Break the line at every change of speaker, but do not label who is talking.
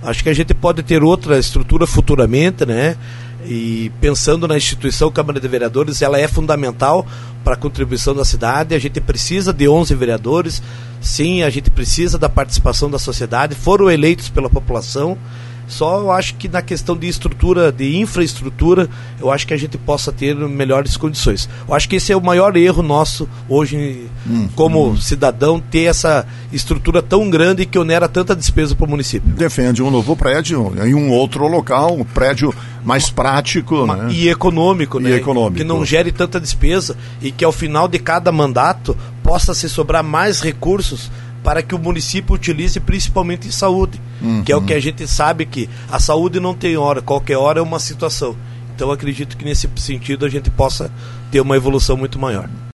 Acho que a gente pode ter outra estrutura futuramente, né? E pensando na instituição Câmara de Vereadores, ela é fundamental para a contribuição da cidade. A gente precisa de 11 vereadores, sim, a gente precisa da participação da sociedade, foram eleitos pela população. Só eu acho que na questão de estrutura, de infraestrutura, eu acho que a gente possa ter melhores condições. Eu acho que esse é o maior erro nosso hoje, como cidadão, ter essa estrutura tão grande que onera tanta despesa para o município.
Defende um novo prédio em um outro local, um prédio mais prático, né?
E econômico, né?
E econômico.
Que não gere tanta despesa e que ao final de cada mandato possa se sobrar mais recursos para que o município utilize principalmente em saúde, que é o que a gente sabe que a saúde não tem hora, qualquer hora é uma situação. Então acredito que nesse sentido a gente possa ter uma evolução muito maior.